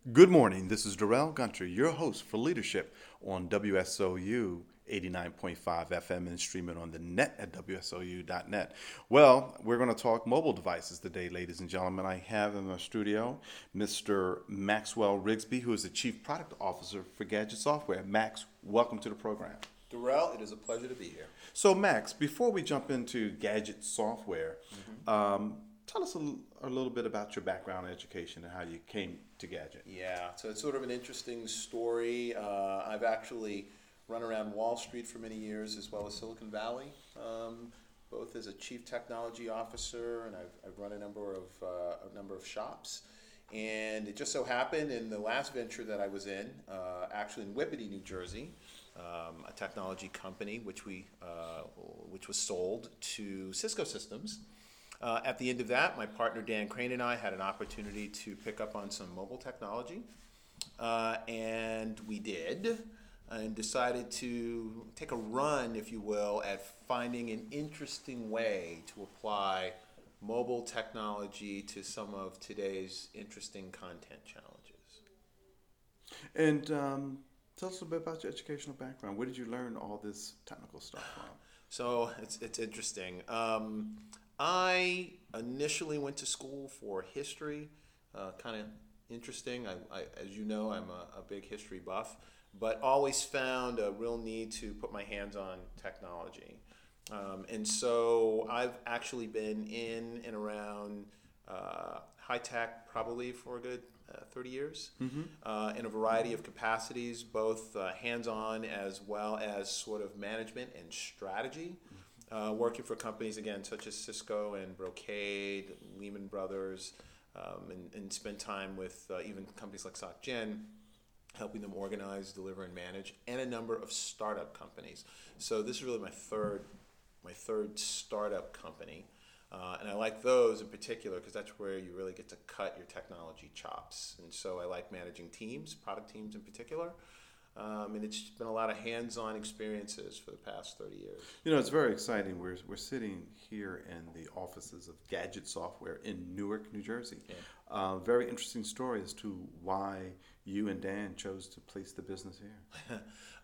Good morning. This is Darrell Gunter, your host for Leadership on WSOU 89.5 FM and streaming on the net at WSOU.net. Well, we're going to talk mobile devices today, ladies and gentlemen. I have in my studio Mr. Maxwell Rigsby, who is the Chief Product Officer for Gadget Software. Max, welcome to the program. Darrell, it is a pleasure to be here. So, Max, before we jump into Gadget Software, tell us a little bit about your background in education and how you came to Gadget. Yeah, so it's sort of an interesting story. I've actually run around Wall Street for many years as well as Silicon Valley, both as a chief technology officer, and I've run a number of shops. And it just so happened in the last venture that I was in, actually in Whippany, New Jersey, a technology company which was sold to Cisco Systems. At the end of that, my partner Dan Crane and I had an opportunity to pick up on some mobile technology, and we did, and decided to take a run, if you will, at finding an interesting way to apply mobile technology to some of today's interesting content challenges. And tell us a bit about your educational background. Where did you learn all this technical stuff from? So it's interesting. I initially went to school for history, kind of interesting. As you know, I'm a big history buff, but always found a real need to put my hands on technology. And so I've actually been in and around high tech probably for a good 30 years, in a variety of capacities, both hands-on as well as sort of management and strategy. Working for companies, again, such as Cisco and Brocade, Lehman Brothers, and spend time with even companies like SocGen, helping them organize, deliver, and manage, and a number of startup companies. So this is really my third startup company. And I like those in particular because that's where you really get to cut your technology chops. And so I like managing teams, product teams in particular. And it's been a lot of hands-on experiences for the past 30 years. You know, it's very exciting. We're sitting here in the offices of Gadget Software in Newark, New Jersey. Yeah. Very interesting story as to why you and Dan chose to place the business here.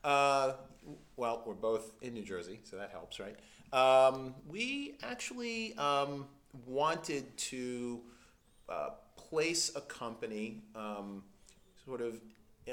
Well, we're both in New Jersey, so that helps, right? We actually wanted to place a company sort of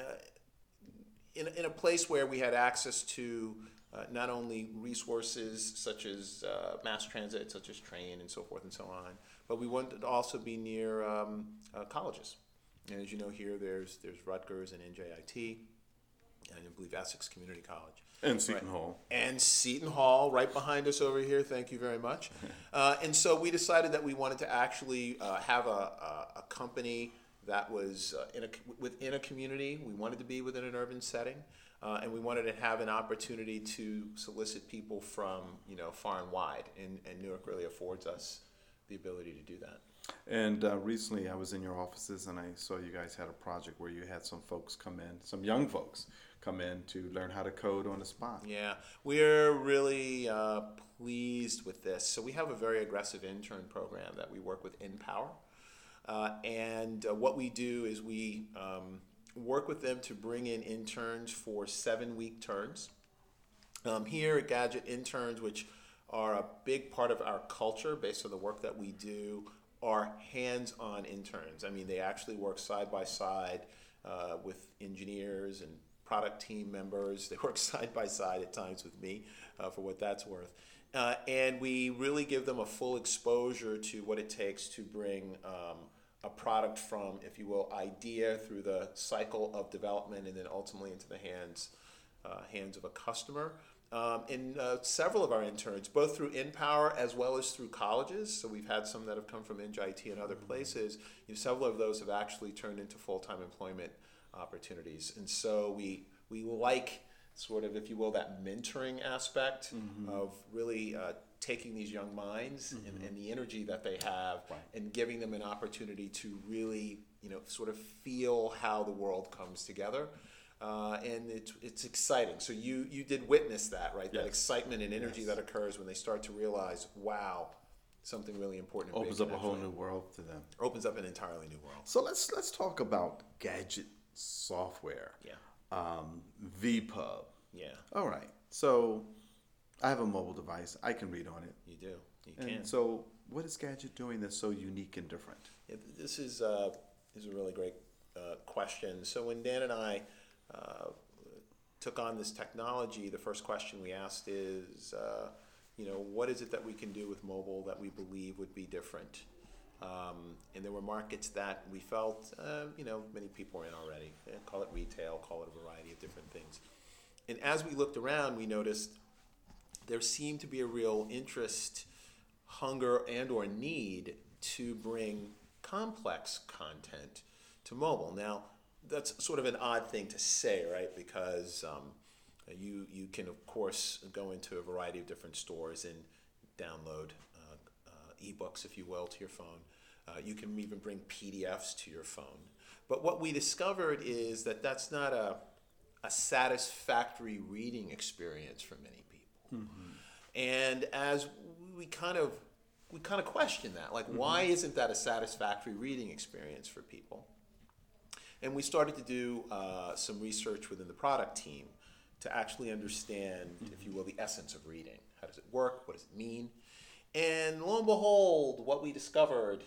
in a place where we had access to not only resources such as mass transit, such as train and so forth and so on, but we wanted to also be near colleges. And as you know, here there's Rutgers and NJIT, and I believe Essex Community College. And Seton Hall. And Seton Hall, right behind us over here. Thank you very much. And so we decided that we wanted to actually have a company that was within a community. We wanted to be within an urban setting, and we wanted to have an opportunity to solicit people from far and wide. And Newark really affords us the ability to do that. And recently I was in your offices and I saw you guys had a project where you had some folks come in, some young folks come in to learn how to code on the spot. Yeah, we're really pleased with this. So we have a very aggressive intern program that we work with InPower. And what we do is we work with them to bring in interns for 7-week terms. Here at Gadget, interns, which are a big part of our culture based on the work that we do, are hands-on interns. I mean, they actually work side by side with engineers and product team members. They work side by side at times with me for what that's worth. And we really give them a full exposure to what it takes to bring a product from, if you will, idea through the cycle of development and then ultimately into the hands of a customer. And several of our interns, both through InPower as well as through colleges, so we've had some that have come from NJIT and other places, several of those have actually turned into full-time employment opportunities. And so we like sort of, if you will, that mentoring aspect of really taking these young minds and the energy that they have and giving them an opportunity to really, sort of feel how the world comes together. And it's exciting. So you did witness that, right? Yes. That excitement and energy that occurs when they start to realize, wow, something really important. And Opens big up a whole new world to them. Opens up an entirely new world. So let's talk about gadget software. Yeah. VPub. Yeah. All right. So I have a mobile device. I can read on it. You do. You And can. so what is Gadget doing that's so unique and different? Yeah, this is a really great question. So when Dan and I took on this technology, the first question we asked is, what is it that we can do with mobile that we believe would be different? And there were markets that we felt, many people are in already. Call it retail, call it a variety of different things. And as we looked around, we noticed there seemed to be a real interest, hunger, and or need to bring complex content to mobile. Now, that's sort of an odd thing to say, right? Because you can, of course, go into a variety of different stores and download ebooks, if you will, to your phone. You can even bring PDFs to your phone. But what we discovered is that that's not a satisfactory reading experience for many people. Mm-hmm. And as we kind of question that, like, why isn't that a satisfactory reading experience for people? And we started to do some research within the product team to actually understand, if you will, the essence of reading. How does it work? What does it mean? And lo and behold, what we discovered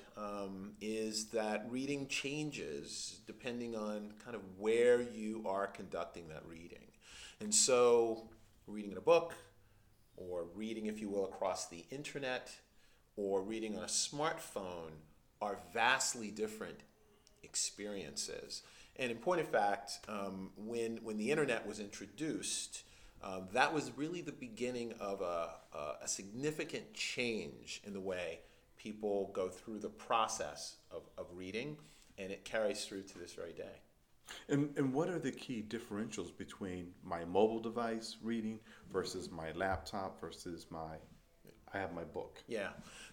is that reading changes depending on kind of where you are conducting that reading. And so reading in a book, or reading, if you will, across the internet, or reading on a smartphone are vastly different experiences. And in point of fact, when the internet was introduced, that was really the beginning of a significant change in the way people go through the process of reading, and it carries through to this very day. And what are the key differentials between my mobile device reading versus my laptop versus I have my book? Yeah.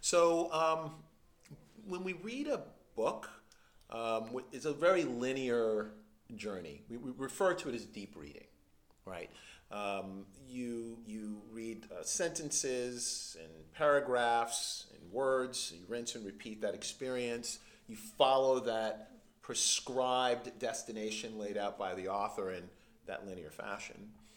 So when we read a book, it's a very linear journey. We refer to it as deep reading, right? You read sentences and paragraphs and words. You rinse and repeat that experience. You follow that prescribed destination laid out by the author in that linear fashion.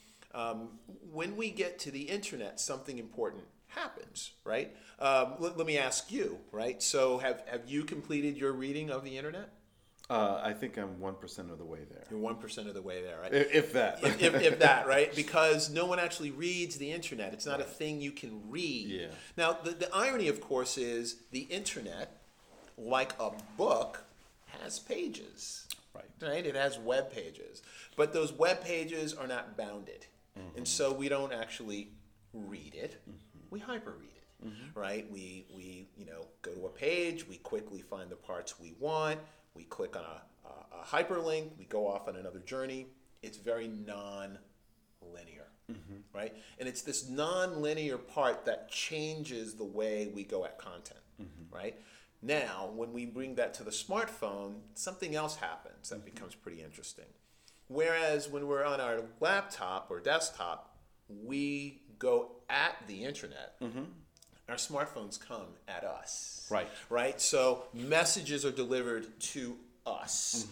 When we get to the internet, something important happens, right? Let me ask you, right? So have you completed your reading of the internet? I think I'm 1% of the way there. You're 1% of the way there, right? If that. if that, right? Because no one actually reads the internet. It's not a thing you can read. Yeah. Now, the irony, of course, is the internet, like a book, has pages. Right? It has web pages. But those web pages are not bounded. Mm-hmm. And so we don't actually read it. Mm-hmm. We hyper-read it, right? We go to a page, we quickly find the parts we want, we click on a hyperlink, we go off on another journey. It's very non-linear, right? And it's this non-linear part that changes the way we go at content, right? Now, when we bring that to the smartphone, something else happens that becomes pretty interesting. Whereas when we're on our laptop or desktop, we go at the internet. Our smartphones come at us. Right? So messages are delivered to us.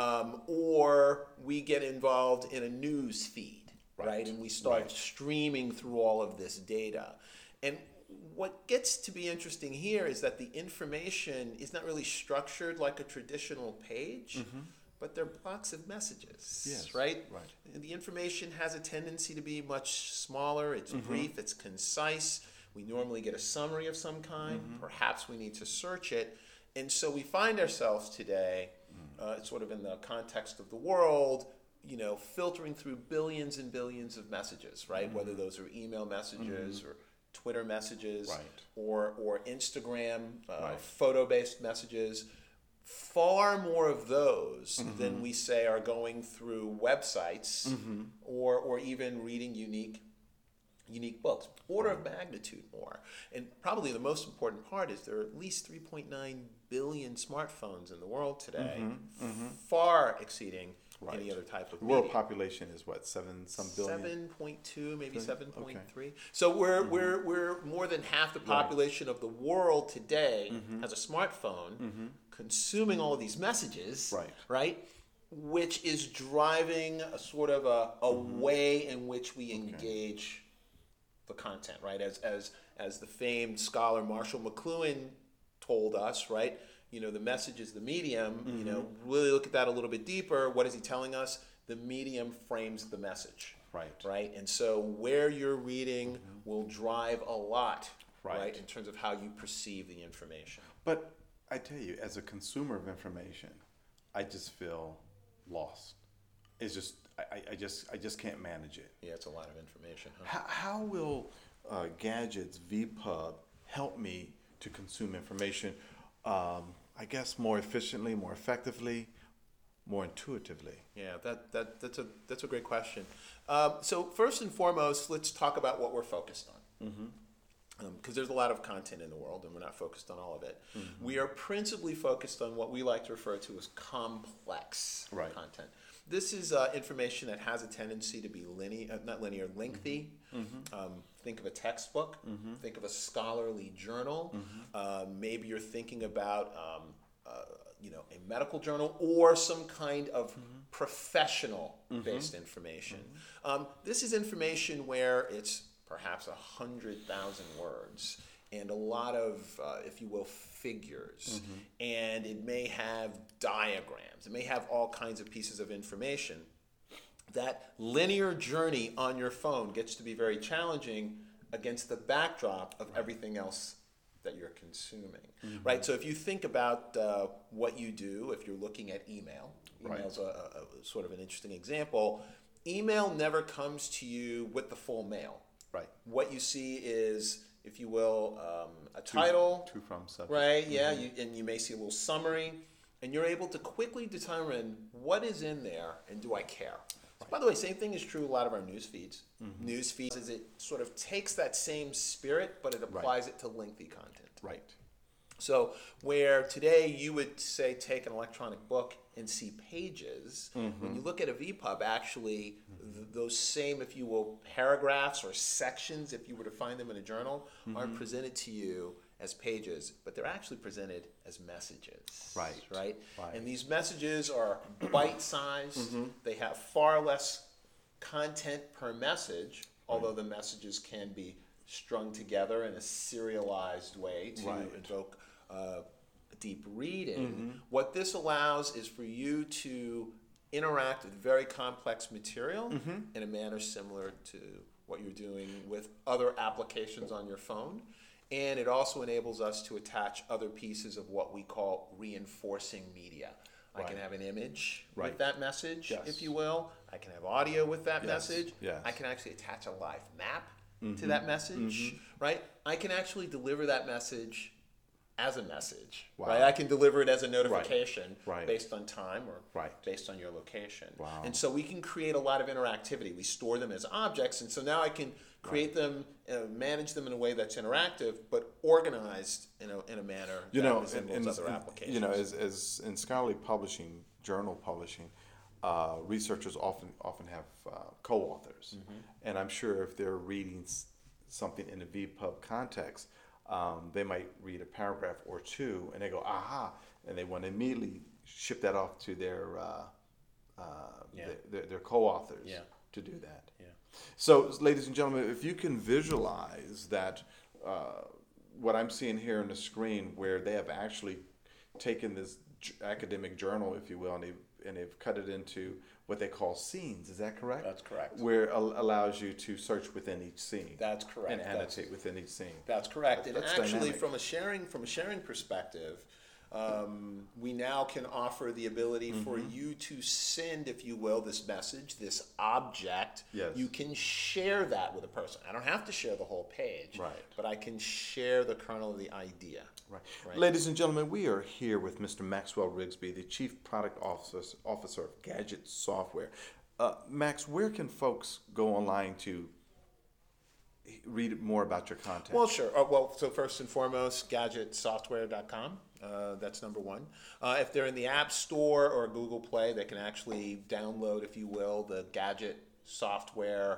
Or we get involved in a news feed, right? And we start streaming through all of this data. And what gets to be interesting here is that the information is not really structured like a traditional page, but they're blocks of messages, right? And the information has a tendency to be much smaller, it's brief, it's concise. We normally get a summary of some kind. Perhaps we need to search it. And so we find ourselves today, sort of in the context of the world, filtering through billions and billions of messages, right? Whether those are email messages or Twitter messages or Instagram photo-based messages. Far more of those than we say are going through websites or even reading unique books. Order of magnitude more. And probably the most important part is there are at least 3.9 billion smartphones in the world today, far exceeding any other type of The media. world population is what, some billion? 7.2, maybe Billion? 7.3. Okay. So we're more than half the population of the world today has a smartphone, consuming all of these messages, right? Which is driving a sort of a way in which we engage the content, right? As the famed scholar Marshall McLuhan told us, right? The message is the medium. Really look at that a little bit deeper. What is he telling us? The medium frames the message. Right. And so where you're reading will drive a lot, right, in terms of how you perceive the information. But I tell you, as a consumer of information, I just feel lost. It's just I just can't manage it. Yeah, it's a lot of information. Huh? How will Gadget's VPub help me to consume information? I guess more efficiently, more effectively, more intuitively. Yeah, that's a great question. So first and foremost, let's talk about what we're focused on. Because there's a lot of content in the world, and we're not focused on all of it. We are principally focused on what we like to refer to as complex content. This is information that has a tendency to be lengthy. Think of a textbook. Think of a scholarly journal. Maybe you're thinking about a medical journal or some kind of professional-based information. This is information where it's perhaps 100,000 words and a lot of, if you will, figures. And it may have diagrams. It may have all kinds of pieces of information. That linear journey on your phone gets to be very challenging against the backdrop of everything else that you're consuming, right? So if you think about what you do, if you're looking at email's a sort of an interesting example. Email never comes to you with the full mail. What you see is, if you will, a title, to from subject. Right? Yeah, and you may see a little summary, and you're able to quickly determine what is in there and do I care. By the way, same thing is true a lot of our news feeds. News feeds is it sort of takes that same spirit, but it applies it to lengthy content. So where today you would say take an electronic book and see pages, when you look at a VPub, actually those same, if you will, paragraphs or sections, if you were to find them in a journal, aren't presented to you as pages, but they're actually presented as messages. Right? And these messages are bite-sized. They have far less content per message, although the messages can be strung together in a serialized way to evoke deep reading. What this allows is for you to interact with very complex material in a manner similar to what you're doing with other applications on your phone. And it also enables us to attach other pieces of what we call reinforcing media. I can have an image with that message, if you will. I can have audio with that message. I can actually attach a live map to that message, right? I can actually deliver that message as a message, right? I can deliver it as a notification based on time or based on your location. And so we can create a lot of interactivity. We store them as objects, and so now I can create them, manage them in a way that's interactive, but organized in a manner that resembles other applications. As in scholarly publishing, journal publishing, researchers often have co-authors, and I'm sure if they're reading something in a VPub context, they might read a paragraph or two, and they go, aha, and they want to immediately ship that off to their co-authors to do that. So, ladies and gentlemen, if you can visualize that, what I'm seeing here on the screen, where they have actually taken this academic journal, if you will, and they've cut it into what they call scenes. Is that correct? That's correct. Where it allows you to search within each scene. That's correct. And annotate within each scene. That's correct. And actually, dynamic. from a sharing perspective, we now can offer the ability for you to send, if you will, this message, this object. You can share that with a person. I don't have to share the whole page, but I can share the kernel of the idea. Ladies and gentlemen, we are here with Mr. Maxwell Rigsby, the Chief Product Officer of Gadget Software. Max, where can folks go online to read more about your content? Well, sure. So first and foremost, gadgetsoftware.com. That's number one. If they're in the App Store or Google Play, they can actually download, if you will, the Gadget software,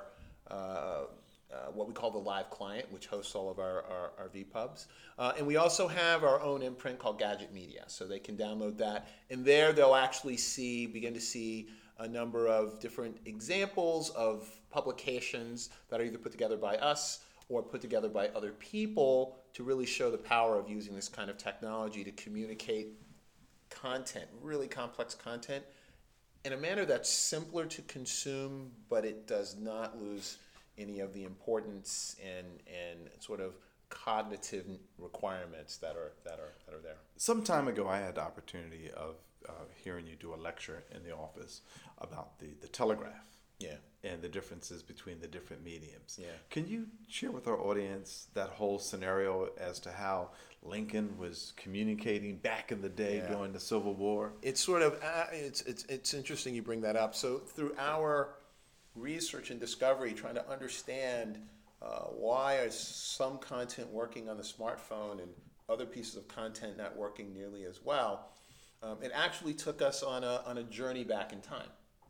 what we call the Live Client, which hosts all of our VPubs. And we also have our own imprint called Gadget Media, so they can download that. And there they'll actually begin to see a number of different examples of publications that are either put together by us or put together by other people to really show the power of using this kind of technology to communicate content, really complex content, in a manner that's simpler to consume, but it does not lose any of the importance and sort of cognitive requirements that are there. Some time ago, I had the opportunity of hearing you do a lecture in the office about the telegraph. Yeah. And the differences between the different mediums. Yeah. Can you share with our audience that whole scenario as to how Lincoln was communicating back in the day during the Civil War? It's sort of it's interesting you bring that up. So through our research and discovery, trying to understand why is some content working on the smartphone and other pieces of content not working nearly as well, it actually took us on a journey back in time.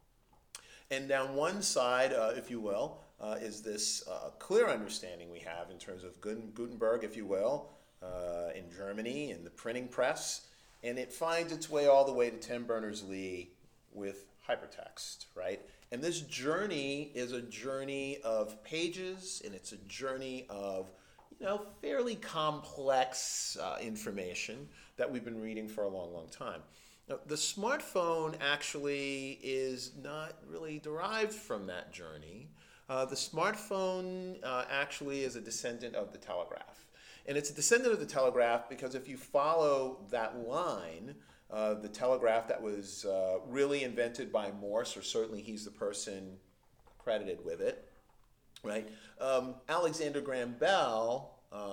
And down one side, if you will, is this clear understanding we have in terms of Gutenberg, if you will, in Germany, in the printing press. And it finds its way all the way to Tim Berners-Lee with hypertext, right? And this journey is a journey of pages, and it's a journey of, fairly complex information that we've been reading for a long, long time. Now, the smartphone actually is not really derived from that journey. The smartphone actually is a descendant of the telegraph. And it's a descendant of the telegraph because if you follow that line, the telegraph that was really invented by Morse, or certainly he's the person credited with it, right? Alexander Graham Bell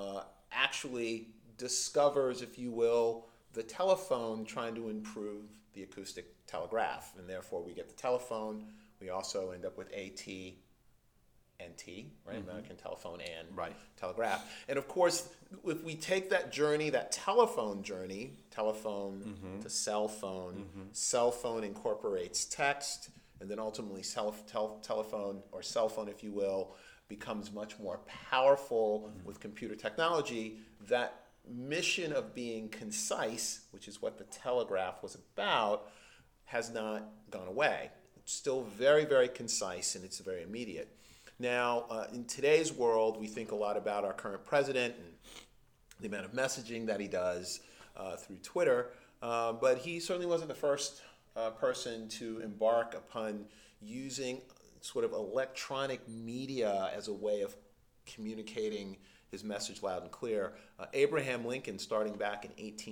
actually discovers, if you will, the telephone trying to improve the acoustic telegraph. And therefore we get the telephone. We also end up with AT&T, right? Mm-hmm. American Telephone and Telegraph. And of course, if we take that journey, that telephone journey, telephone to cell phone, cell phone incorporates text, and then ultimately telephone or cell phone, if you will, becomes much more powerful with computer technology. That mission of being concise, which is what the telegraph was about, has not gone away. It's still very, very concise, and it's very immediate. Now, in today's world, we think a lot about our current president and the amount of messaging that he does through Twitter, but he certainly wasn't the first person to embark upon using sort of electronic media as a way of communicating his message loud and clear. Abraham Lincoln, starting back in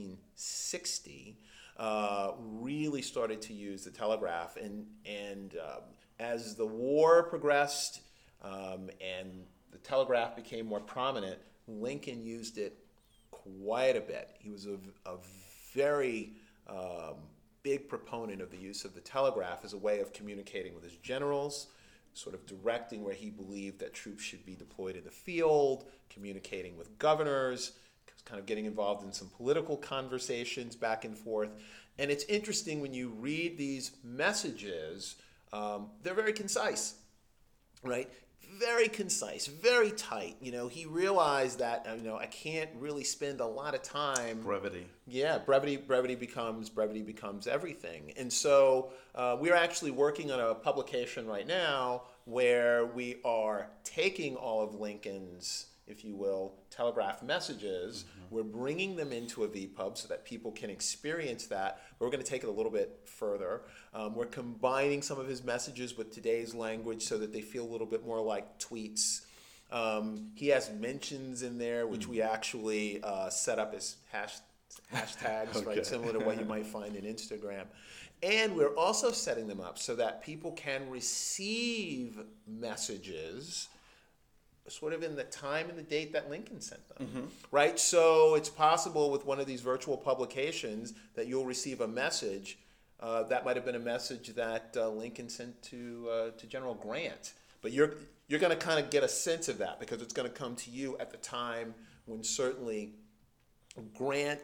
1860, really started to use the telegraph. And as the war progressed and the telegraph became more prominent, Lincoln used it quite a bit. He was a very big proponent of the use of the telegraph as a way of communicating with his generals, sort of directing where he believed that troops should be deployed in the field, communicating with governors, kind of getting involved in some political conversations back and forth. And it's interesting when you read these messages, they're very concise, right? Very concise, very tight. He realized that, I can't really spend a lot of time. Brevity. Yeah, brevity becomes everything. And so we're actually working on a publication right now where we are taking all of Lincoln's, if you will, telegraph messages. We're bringing them into a VPub so that people can experience that. But we're going to take it a little bit further. We're combining some of his messages with today's language so that they feel a little bit more like tweets. He has mentions in there, which we actually set up as hashtags, okay, right, similar to what you might find in Instagram. And we're also setting them up so that people can receive messages sort of in the time and the date that Lincoln sent them, right? So it's possible with one of these virtual publications that you'll receive a message that might have been a message that Lincoln sent to General Grant. But you're going to kind of get a sense of that because it's going to come to you at the time when certainly Grant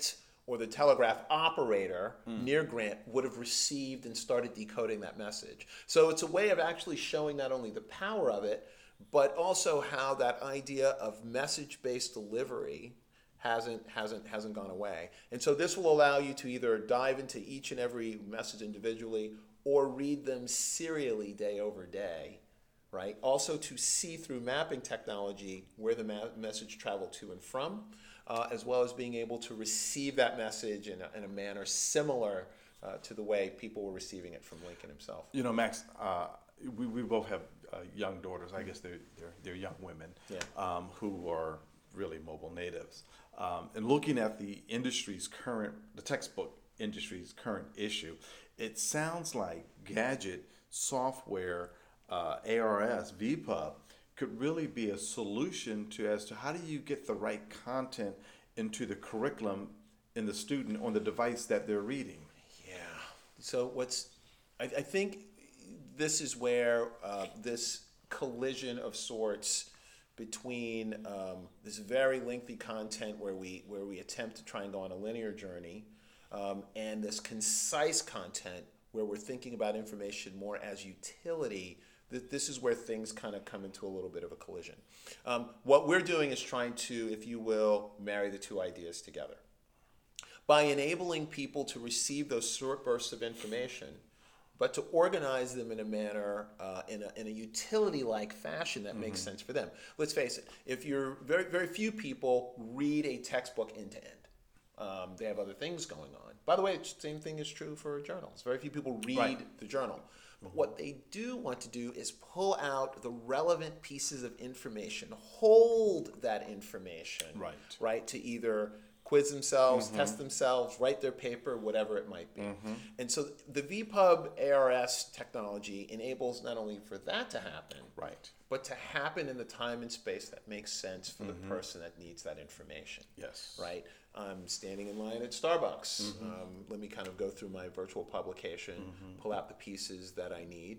or the telegraph operator near Grant would have received and started decoding that message. So it's a way of actually showing not only the power of it, but also how that idea of message-based delivery hasn't gone away. And so this will allow you to either dive into each and every message individually or read them serially day over day, right? Also to see through mapping technology where the message traveled to and from, as well as being able to receive that message in a manner similar to the way people were receiving it from Lincoln himself. You know, Max, we both have young daughters. I guess they're young women who are really mobile natives. And looking at the textbook industry's current issue, it sounds like gadget software, ARS, VPUB, could really be a solution as to how do you get the right content into the curriculum in the student on the device that they're reading. Yeah. So I think this is where this collision of sorts between this very lengthy content where we attempt to try and go on a linear journey, and this concise content where we're thinking about information more as utility. This is where things kind of come into a little bit of a collision. What we're doing is trying to, if you will, marry the two ideas together. By enabling people to receive those short bursts of information, but to organize them in a manner, in a utility-like fashion that makes sense for them. Let's face it, if you're very few people read a textbook end to end. They have other things going on. By the way, the same thing is true for journals. Very few people read the journal. But what they do want to do is pull out the relevant pieces of information, hold that information, right, to either quiz themselves, test themselves, write their paper, whatever it might be. And so the VPUB ARS technology enables not only for that to happen, but to happen in the time and space that makes sense for the person that needs that information. Yes. Right? I'm standing in line at Starbucks. Let me kind of go through my virtual publication, pull out the pieces that I need.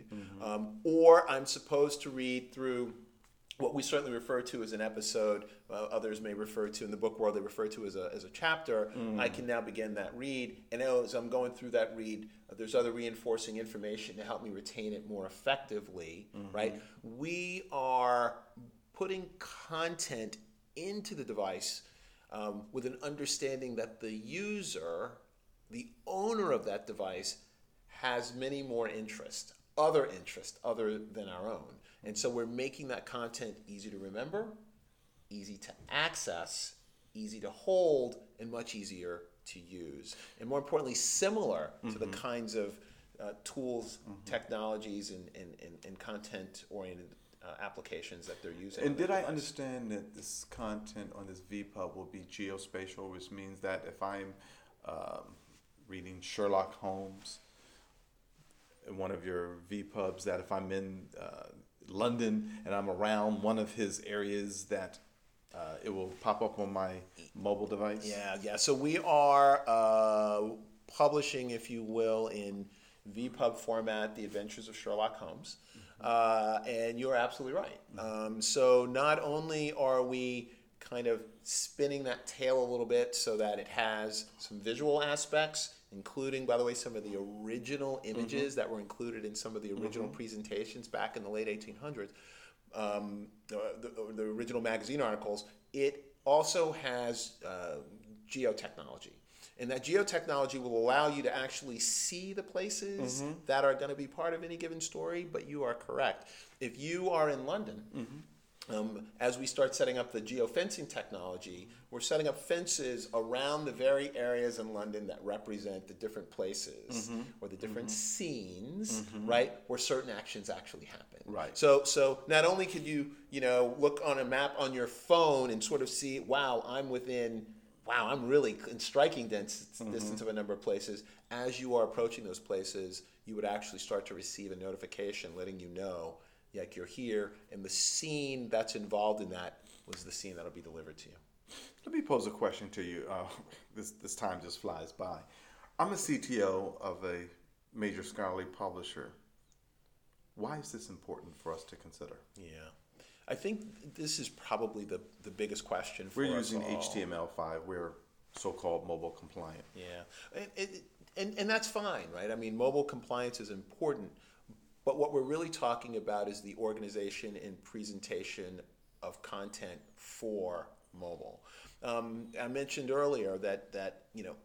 Or I'm supposed to read through what we certainly refer to as an episode, others may refer to, in the book world, they refer to as a chapter. I can now begin that read, and as I'm going through that read, there's other reinforcing information to help me retain it more effectively, right? We are putting content into the device with an understanding that the user, the owner of that device, has many more interests other than our own. And so we're making that content easy to remember, easy to access, easy to hold, and much easier to use. And more importantly, similar to the kinds of tools, technologies, and content-oriented applications that they're using. And did I understand that this content on this VPUB will be geospatial, which means that if I'm reading Sherlock Holmes in one of your VPUBs, that if I'm in London and I'm around one of his areas, that it will pop up on my mobile device? Yeah. So we are publishing, if you will, in VPUB format, The Adventures of Sherlock Holmes. And you're absolutely right. So not only are we kind of spinning that tail a little bit so that it has some visual aspects, including, by the way, some of the original images that were included in some of the original presentations back in the late 1800s, the original magazine articles. It also has geotechnology. And that geotechnology will allow you to actually see the places that are going to be part of any given story, but you are correct. If you are in London, as we start setting up the geofencing technology, we're setting up fences around the very areas in London that represent the different places or the different scenes, right, where certain actions actually happen. Right. So not only could you look on a map on your phone and sort of see, I'm really in striking distance of a number of places. As you are approaching those places, you would actually start to receive a notification letting you know, like, you're here, and the scene that's involved in that was the scene that'll be delivered to you. Let me pose a question to you. This time just flies by. I'm a CTO of a major scholarly publisher. Why is this important for us to consider? Yeah. I think this is probably the biggest question for us We're using all. HTML5. We're so-called mobile compliant. Yeah, and that's fine, right? I mean, mobile compliance is important, but what we're really talking about is the organization and presentation of content for mobile. I mentioned earlier that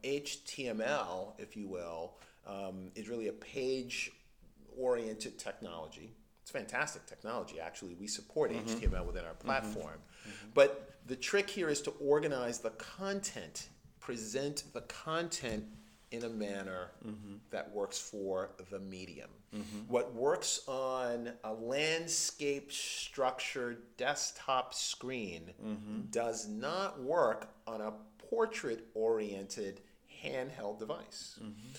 HTML, if you will, is really a page-oriented technology. It's fantastic technology, actually. We support HTML within our platform. But the trick here is to organize the content, present the content in a manner that works for the medium. What works on a landscape structured desktop screen does not work on a portrait-oriented handheld device.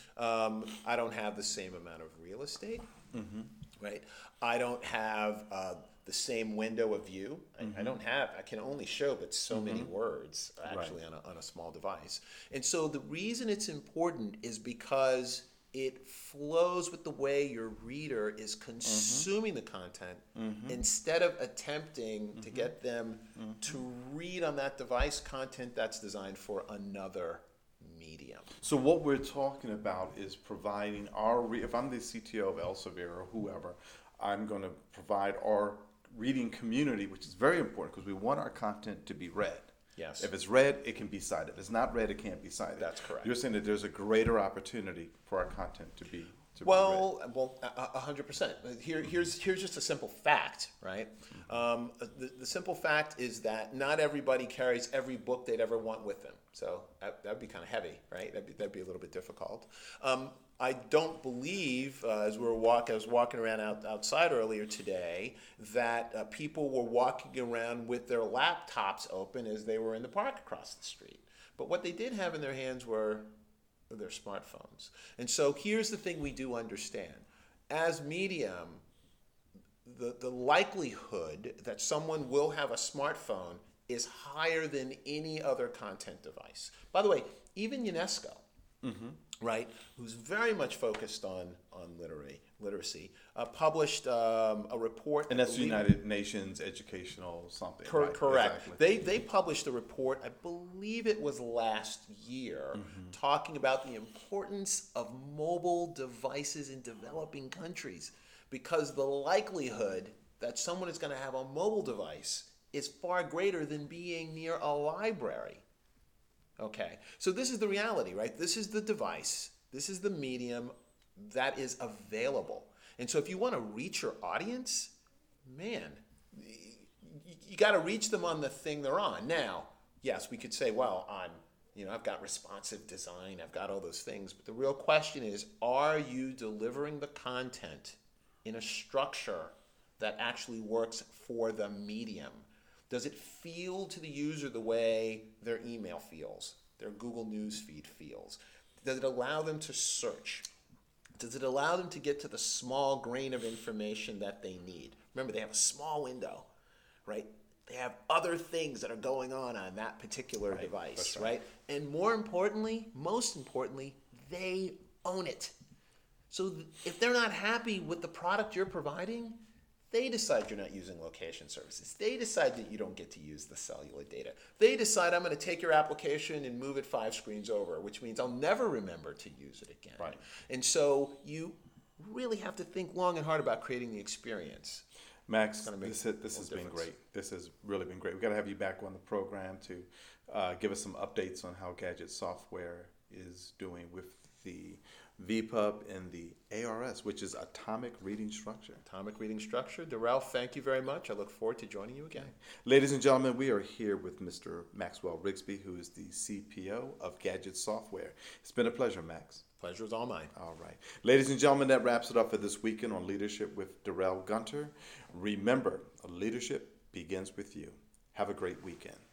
I don't have the same amount of real estate, right? I don't have the same window of view. I can only show but so many words actually on a small device. And so the reason it's important is because it flows with the way your reader is consuming the content instead of attempting to get them to read on that device content that's designed for another medium. So what we're talking about is providing if I'm the CTO of Elsevier or whoever, I'm going to provide our reading community, which is very important because we want our content to be read. Yes. If it's read, it can be cited. If it's not read, it can't be cited. That's correct. You're saying that there's a greater opportunity for our content to be read. Well, 100%. Here's just a simple fact, right? The simple fact is that not everybody carries every book they'd ever want with them. So that'd be kind of heavy, right? That'd be a little bit difficult. I don't believe, as I was walking around outside earlier today, that people were walking around with their laptops open as they were in the park across the street. But what they did have in their hands were their smartphones. And so here's the thing we do understand. As medium, the likelihood that someone will have a smartphone is higher than any other content device. By the way, even UNESCO, right, who's very much focused on literacy, published a report. And that's the United Nations Educational something. Correct. Exactly. They published a report, I believe it was last year, talking about the importance of mobile devices in developing countries, because the likelihood that someone is going to have a mobile device is far greater than being near a library. Okay, so this is the reality, right? This is the device, this is the medium that is available. And so if you want to reach your audience, man, you got to reach them on the thing they're on. Now, yes, we could say, well, I've got responsive design, I've got all those things, but the real question is, are you delivering the content in a structure that actually works for the medium? Does it feel to the user the way their email feels, their Google News feed feels? Does it allow them to search? Does it allow them to get to the small grain of information that they need? Remember, they have a small window, right? They have other things that are going on that particular device, right? And most importantly, they own it. So if they're not happy with the product you're providing, they decide you're not using location services. They decide that you don't get to use the cellular data. They decide, I'm going to take your application and move it 5 screens over, which means I'll never remember to use it again. Right. And so you really have to think long and hard about creating the experience. Max, this has been great. This has really been great. We've got to have you back on the program to give us some updates on how Gadget Software is doing with the VPUB and the ARS, which is Atomic Reading Structure. Atomic Reading Structure. Darrell, thank you very much. I look forward to joining you again. Ladies and gentlemen, we are here with Mr. Maxwell Rigsby, who is the CPO of Gadget Software. It's been a pleasure, Max. Pleasure is all mine. All right. Ladies and gentlemen, that wraps it up for this weekend on Leadership with Darrell Gunter. Remember, leadership begins with you. Have a great weekend.